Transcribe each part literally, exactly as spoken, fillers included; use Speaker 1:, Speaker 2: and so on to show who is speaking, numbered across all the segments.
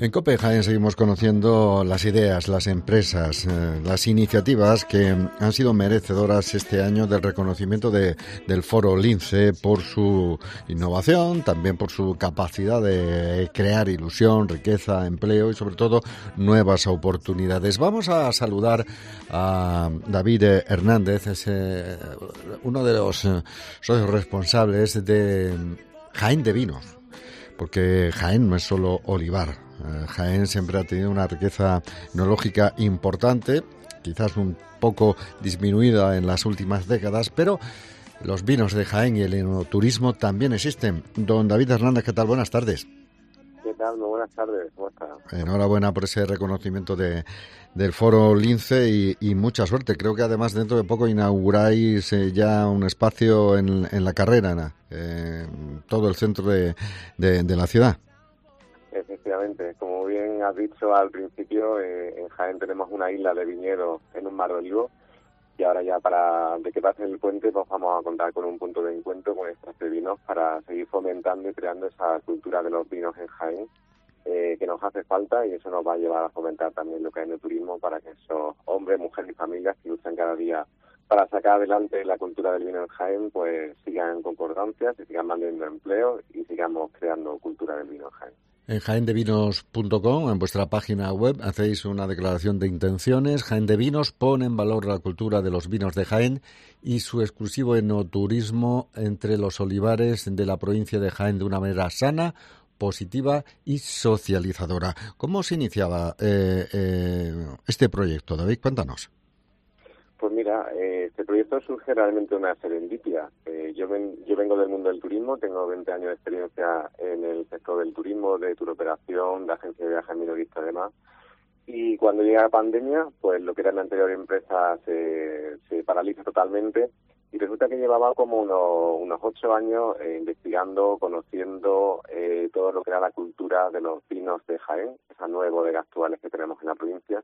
Speaker 1: En COPE Jaén seguimos conociendo las ideas, las empresas, eh, las iniciativas que han sido merecedoras este año del reconocimiento de, del Foro Lince por su innovación, también por su capacidad de crear ilusión, riqueza, empleo y sobre todo nuevas oportunidades. Vamos a saludar a David Hernández, es eh, uno de los eh, socios responsables de Jaén de Vinos, porque Jaén no es solo olivar. Jaén siempre ha tenido una riqueza enológica importante, quizás un poco disminuida en las últimas décadas, pero los vinos de Jaén y el enoturismo también existen. Don David Hernández, ¿qué tal? Buenas tardes.
Speaker 2: ¿Qué tal? Muy buenas tardes. ¿Cómo está?
Speaker 1: Enhorabuena por ese reconocimiento de, del Foro Lince y, y mucha suerte. Creo que además dentro de poco inauguráis eh, ya un espacio en, en la carrera, eh, todo el centro de, de, de la ciudad.
Speaker 2: Efectivamente, como bien has dicho al principio, eh, en Jaén tenemos una isla de viñedos en un mar de olivo y ahora ya para de que pase el puente pues vamos a contar con un punto de encuentro con extras de vinos para seguir fomentando y creando esa cultura de los vinos en Jaén eh, que nos hace falta, y eso nos va a llevar a fomentar también lo que hay en el turismo para que esos hombres, mujeres y familias que luchan cada día para sacar adelante la cultura del vino en Jaén pues sigan en concordancia, se sigan manteniendo empleo y sigamos creando cultura del vino en Jaén.
Speaker 1: En jaén de vinos punto com, en vuestra página web, hacéis una declaración de intenciones. Jaén de Vinos pone en valor la cultura de los vinos de Jaén y su exclusivo enoturismo entre los olivares de la provincia de Jaén de una manera sana, positiva y socializadora. ¿Cómo se iniciaba eh, eh, este proyecto, David? Cuéntanos.
Speaker 2: Pues mira, eh, este proyecto surge realmente de una serendipia. Eh, yo, ven, yo vengo del mundo del turismo, tengo veinte años de experiencia en el sector del turismo, de turoperación, de agencia de viajes minorista además. Y cuando llega la pandemia, pues lo que era la anterior empresa se, se paraliza totalmente y resulta que llevaba como unos, unos ocho años eh, investigando, conociendo eh, todo lo que era la cultura de los vinos de Jaén, esas nueve bodegas actuales que tenemos en la provincia.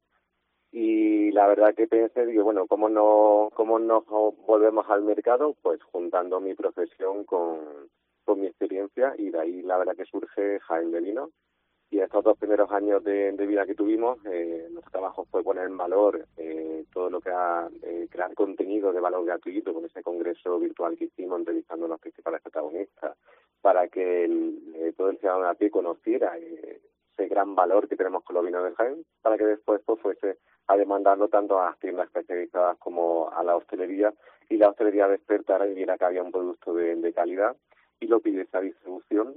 Speaker 2: Y la verdad que pensé, digo, bueno, ¿cómo no cómo nos volvemos al mercado? Pues juntando mi profesión con, con mi experiencia, y de ahí la verdad que surge Jaén de Vinos. Y estos dos primeros años de, de vida que tuvimos, eh, nuestro trabajo fue poner en valor eh, todo lo que era eh, crear contenido de valor gratuito con ese congreso virtual que hicimos, entrevistando a los principales protagonistas, para que el, eh, todo el ciudadano a pie conociera eh, ese gran valor que tenemos con los vinos de Jaén, para que después pues fuese a demandarlo tanto a las tiendas especializadas como a la hostelería, y la hostelería despertara y viera que había un producto de, de calidad y lo pide esa distribución,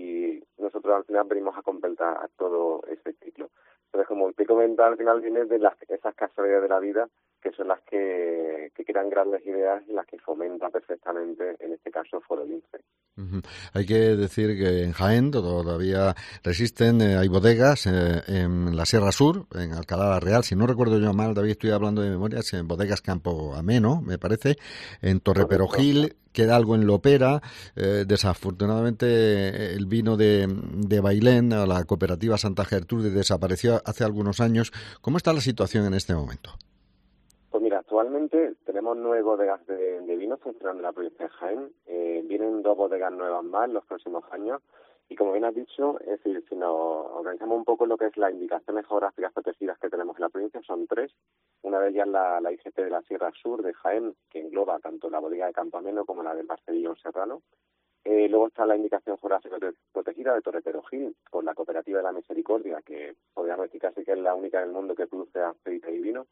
Speaker 2: y nosotros al final venimos a completar todo ese ciclo. Entonces, como te comentaba, al final viene de las, esas casualidades de la vida que son las que, que crean grandes ideas y las que fomentan perfectamente, en este caso, Foro Lince.
Speaker 1: Uh-huh. Hay que decir que en Jaén todavía resisten, eh, hay bodegas eh, en la Sierra Sur, en Alcalá la Real, si no recuerdo yo mal, David, estoy hablando de memorias, en bodegas Campo Ameno, me parece, en Torreperogil, queda algo en Lopera, eh, desafortunadamente el vino de, de Bailén, la cooperativa Santa Gertrude, desapareció hace algunos años. ¿Cómo está la situación en este momento?
Speaker 2: Pues mira, actualmente tenemos nueve bodegas de, de vinos funcionando en la provincia de Jaén. Eh, vienen dos bodegas nuevas más en los próximos años. Y como bien has dicho, es decir, si nos organizamos un poco lo que es las indicaciones geográficas protegidas que tenemos en la provincia, son tres. Una de ellas la, la I G P de la Sierra Sur de Jaén, que engloba tanto la bodega de Campo Ameno como la del Barcelillón Serrano. Eh, luego está la indicación geográfica protegida de Torreperogil, con la cooperativa de la Misericordia, que podríamos decir casi que es la única en el mundo que produce aceite y vino.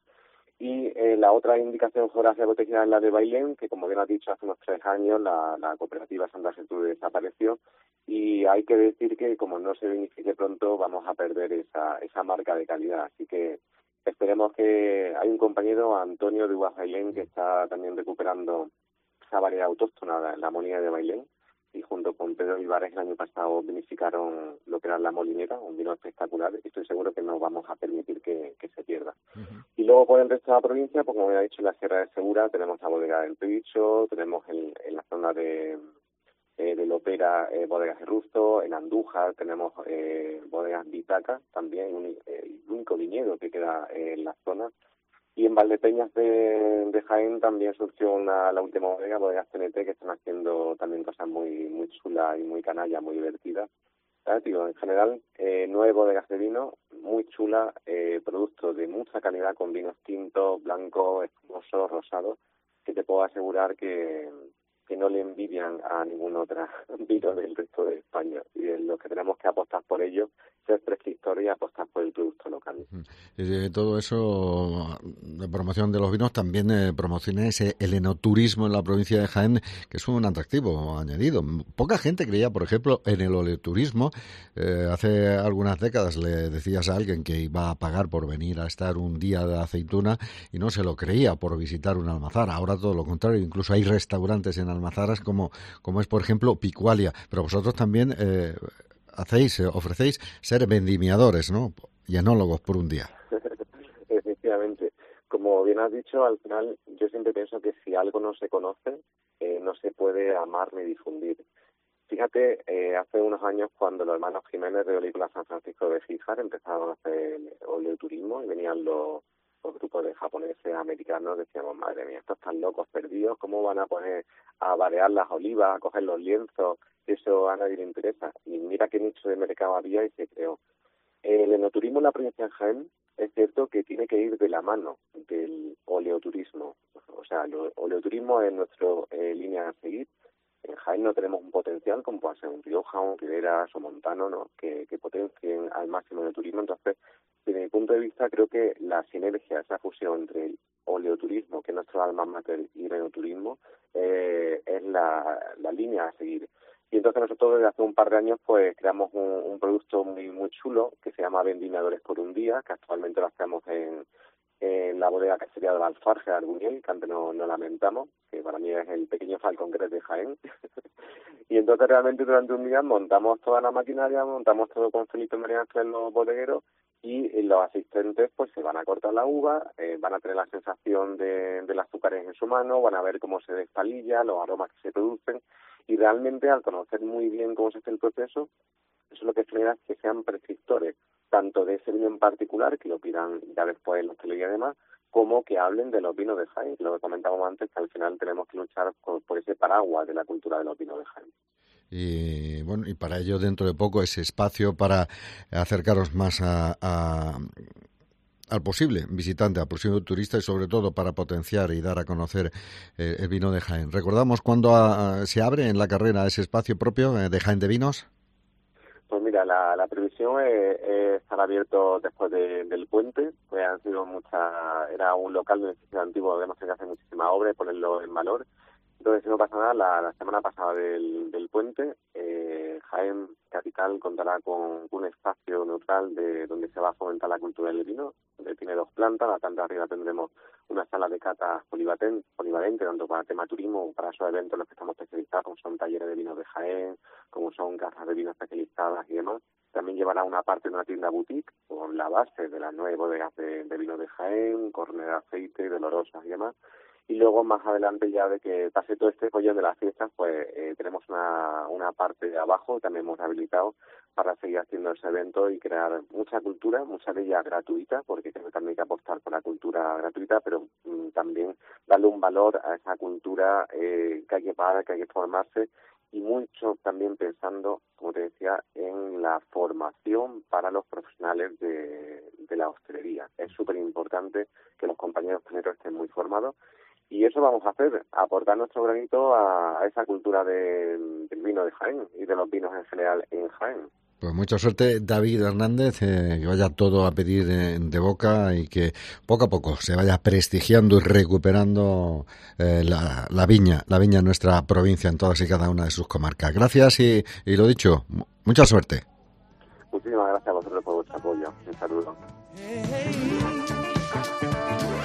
Speaker 2: Y eh, la otra indicación geográfica protegida es la de Bailén, que como bien has dicho, hace unos tres años la, la cooperativa Santa Gertrude desapareció, y hay que decir que como no se beneficie pronto vamos a perder esa, esa marca de calidad. Así que esperemos que hay un compañero, Antonio de Uvas Bailén, que está también recuperando esa variedad autóctona, la, la Molina de Bailén, y junto con Pedro Olivares el año pasado vinificaron lo que era la Molinera, un vino espectacular, y estoy seguro que no vamos a permitir que, que se pierda. Uh-huh. Y luego por el resto de la provincia, pues como ya he dicho, en la Sierra de Segura tenemos la bodega del Pevicho, tenemos en, en la zona de, eh, de Lopera eh, bodegas de Rusto, en Andújar tenemos eh, bodegas Vitaca, también un, eh, el único viñedo que queda eh, en la zona. Y en Valdepeñas de, de Jaén también surgió una, la última bodega, bodegas T N T, que están haciendo también cosas muy muy chulas y muy canallas, muy divertidas. Ya, tío, en general, eh, nueve bodegas de vino, muy chula, eh, productos de mucha calidad con vinos tintos, blancos, espumosos, rosados, que te puedo asegurar que, que no le envidian a ningún otro vino del resto de España. Y en lo que tenemos que apostar por ello, ser prescriptores y apostar por el producto local.
Speaker 1: Y todo eso, de promoción de los vinos, también eh, promociona ese el enoturismo en la provincia de Jaén, que es un atractivo añadido. Poca gente creía, por ejemplo, en el oleoturismo. Eh, hace algunas décadas le decías a alguien que iba a pagar por venir a estar un día de aceituna y no se lo creía por visitar un almazara. Ahora todo lo contrario, incluso hay restaurantes en almazaras como, como es, por ejemplo, Picualia. Pero vosotros también eh, hacéis, eh, ofrecéis ser vendimiadores, ¿no? Y enólogos por un día.
Speaker 2: Efectivamente. Como bien has dicho, al final yo siempre pienso que si algo no se conoce, eh, no se puede amar ni difundir. Fíjate, eh, hace unos años cuando los hermanos Jiménez de Olícola San Francisco de Gíjar empezaron a hacer oleoturismo y venían los, los grupos de japoneses, americanos, decíamos, madre mía, estos están locos, perdidos, ¿cómo van a poner a varear las olivas, a coger los lienzos? Eso a nadie le interesa. Y mira qué nicho de mercado había y se creó. El enoturismo en la provincia de Jaén es cierto que tiene que ir de la mano del oleoturismo. O sea, el oleoturismo es nuestra eh, línea a seguir. En Jaén no tenemos un potencial como puede ser un Rioja, un Riberas o Montano, ¿no? que, que potencien al máximo el turismo. Entonces, desde mi punto de vista, creo que la sinergia, esa fusión entre el oleoturismo, que es nuestro alma mater, y el enoturismo, eh, es la, la línea a seguir. Y entonces nosotros desde hace un par de años pues creamos un, un producto muy muy chulo que se llama Vendimiadores por un día, que actualmente lo hacemos en, en la bodega casería de la Alfarge de Arbuñol, que antes no, no lamentamos, que para mí es el pequeño Falcon Crest de Jaén. Y entonces realmente durante un día montamos toda la maquinaria, montamos todo con Felipe María en los bodegueros, y los asistentes pues se van a cortar la uva, eh, van a tener la sensación de, del azúcar en su mano, van a ver cómo se despalilla, los aromas que se producen, y realmente al conocer muy bien cómo se hace el proceso, eso lo que genera es que sean prescriptores, tanto de ese vino en particular, que lo pidan ya después en la hostelería y demás, como que hablen de los vinos de Jaén, lo que comentábamos antes, que al final tenemos que luchar por, por ese paraguas de la cultura de los vinos de Jaén.
Speaker 1: Y bueno, y para ello dentro de poco ese espacio para acercaros más a, a al posible visitante, al posible turista y sobre todo para potenciar y dar a conocer eh, el vino de Jaén. ¿Recordamos cuándo a, se abre en la carrera ese espacio propio eh, de Jaén de Vinos?
Speaker 2: Pues mira, la, la previsión es, es estar abierto después de, del puente, pues han sido muchas, era un local de edificio antiguo, además que hace muchísima obra y ponerlo en valor. Entonces, si no pasa nada, la, la semana pasada del, del puente, eh, Jaén Capital contará con un espacio neutral de donde se va a fomentar la cultura del vino. Tiene dos plantas, la planta de arriba tendremos una sala de catas polivalente, tanto para tema turismo como para esos eventos en los que estamos especializados, como son talleres de vinos de Jaén, como son casas de vinos especializadas y demás. También llevará una parte de una tienda boutique con la base de las nueve bodegas de, de vinos de Jaén, Cornet de Aceite, Dolorosas y demás. Y luego más adelante, ya de que pase todo este follón de las fiestas, pues eh, tenemos una, una parte de abajo, también hemos rehabilitado para seguir haciendo ese evento y crear mucha cultura, mucha de ella gratuita, porque creo que también hay que apostar por la cultura gratuita, pero mm, también darle un valor a esa cultura eh, que hay que pagar, que hay que formarse, y mucho también pensando, como te decía, en la formación para los profesionales de, de la hostelería. Es súper importante que los compañeros hosteleros estén muy formados. Y eso vamos a hacer, aportar nuestro granito a, a esa cultura de, del vino de Jaén y de los vinos en general en Jaén.
Speaker 1: Pues mucha suerte, David Hernández, eh, que vaya todo a pedir de, de boca y que poco a poco se vaya prestigiando y recuperando eh, la, la viña, la viña en nuestra provincia, en todas y cada una de sus comarcas. Gracias y, y lo dicho, mucha suerte.
Speaker 2: Muchísimas gracias a vosotros por vuestro apoyo. Un saludo.